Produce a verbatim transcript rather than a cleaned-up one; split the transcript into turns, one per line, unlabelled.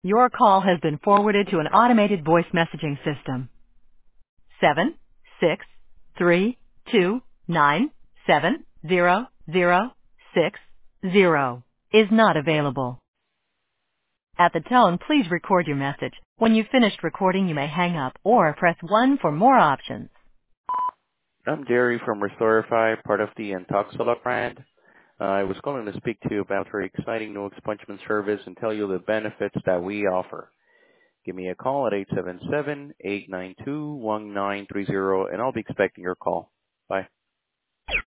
Your call has been forwarded to an automated voice messaging system. Seven six three two nine seven zero zero six zero is not available. At the tone, please record your message. When you've finished recording, you may hang up or press one for more options.
I'm Jerry from Restorify, part of the Intoxola brand. Uh, I was calling to speak to you about our exciting new expungement service and tell you the benefits that we offer. Give me a call at eight seven seven, eight nine two, one nine three zero, and I'll be expecting your call. Bye.